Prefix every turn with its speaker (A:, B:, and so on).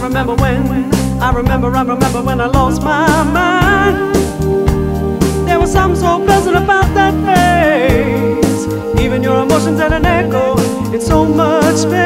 A: I remember when I lost my mind. There was something so pleasant about that face. Even your emotions had an echo in so much space.